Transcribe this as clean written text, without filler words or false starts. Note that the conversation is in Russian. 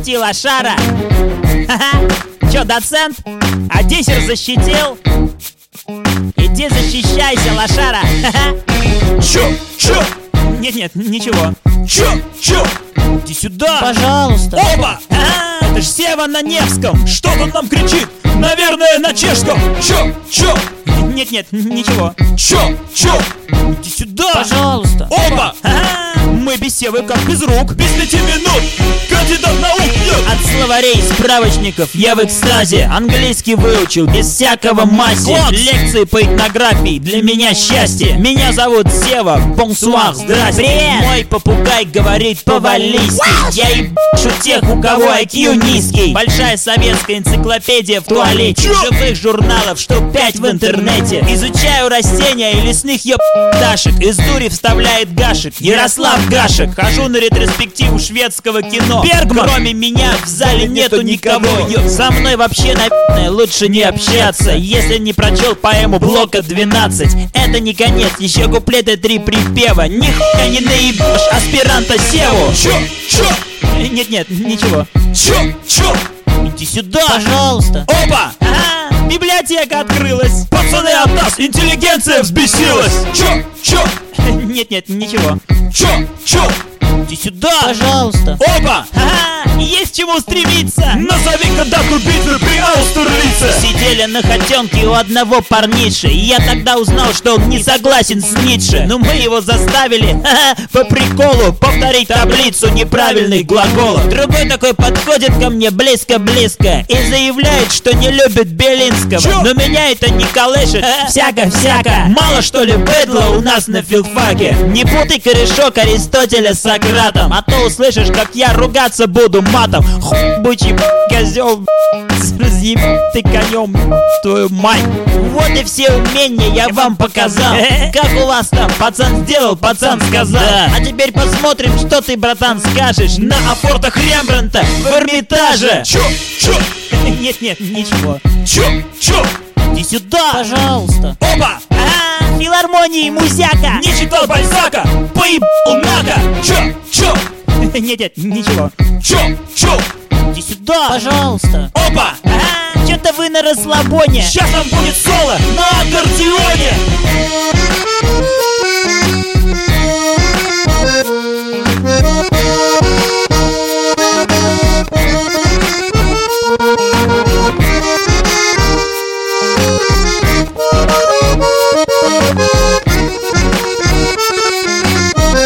защити лошара. Ха-ха. Чё, доцент? А диссер защитил? Иди защищайся, лошара. Ха-ха. Чё? Нет, ничего. Чё? Иди сюда. Пожалуйста. Оба! Это ж Сева на Невском. Что он нам кричит? Наверное, на чешском. Чё? Нет, ничего. Чё? Иди сюда. Пожалуйста. Оба! Мы без Севы как без рук. Без 5 минут кандидат наук нет. От словарей, справочников я в экстазе. Английский выучил без всякого мази. Класс! Лекции по этнографии для меня счастье. Меня зовут Сева, бонсуар, здрасте. Привет! Мой попугай говорит по-валлийски. Я ебашу тех, у кого IQ низкий. Большая советская энциклопедия в туалете. Чё? Живых журналов штук 5 в интернете. Изучаю растения и лесных ебашек. Из дури вставляет Гашек. Ярослав Гашек. Хожу на ретроспективу шведского кино. Бергман! Кроме меня в зале нету никого. Со мной вообще, наверное, лучше не общаться. Если не прочел поэму Блока 12. Это не конец, еще куплеты 3 припева. Нихуя не наебешь аспиранта Севу. Чё? Нет, ничего. Чё? Иди сюда. Пожалуйста. Оба! Библиотека открылась. Пацаны, от нас интеллигенция взбесилась. Чё? Нет, ничего. Чё? Иди сюда. Пожалуйста. Оба! Есть чему стремиться. Назови-ка дату битвы при Аустерлице. Сидели на хотенке у одного парниши, и я тогда узнал, что он не согласен с Ницше. Но мы его заставили, по приколу, повторить таблицу неправильных глаголов. Другой такой подходит ко мне близко-близко и заявляет, что не любит Белинского. Чё? Но меня это не колышет, всяко. Мало что ли быдла у нас на филфаке. Не путай корешок Аристотеля с Сократом, а то услышишь, как я ругаться буду матом. Бычий козел, разъеб ты конем, твою мать. Вот и все умения я вам показал. Как у вас там? Пацан сделал, пацан сказал. А теперь посмотрим, что ты, братан, скажешь на афортах Рембрандта в Эрмитаже. Чё? Нет, ничего. Чё? Иди сюда. Пожалуйста. Оба! Филармонии Музяка. Не читал Бальзака, поебал Нака. Чё? Нет, ничего. Чё? Иди сюда. Пожалуйста. Оба! Что-то вы на расслабоне. Сейчас нам будет соло. Но